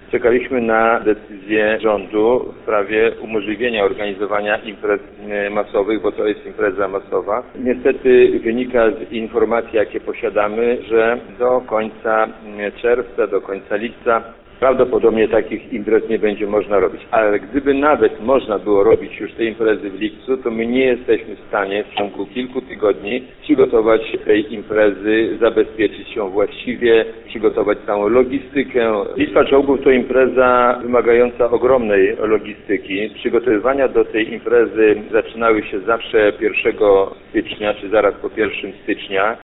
Czekaliśmy na decyzję rządu w sprawie umożliwienia organizowania imprez masowych, bo to jest impreza masowa. Niestety wynika z informacji, jakie posiadamy, że do końca czerwca, do końca lipca prawdopodobnie takich imprez nie będzie można robić. Ale gdyby nawet można było robić już te imprezy w lipcu, to my nie jesteśmy w stanie w ciągu kilku tygodni przygotować tej imprezy, zabezpieczyć ją właściwie, przygotować całą logistykę. Bitwa Czołgów to impreza wymagająca ogromnej logistyki. Przygotowywania do tej imprezy zaczynały się zawsze 1 stycznia, czy zaraz po 1 stycznia.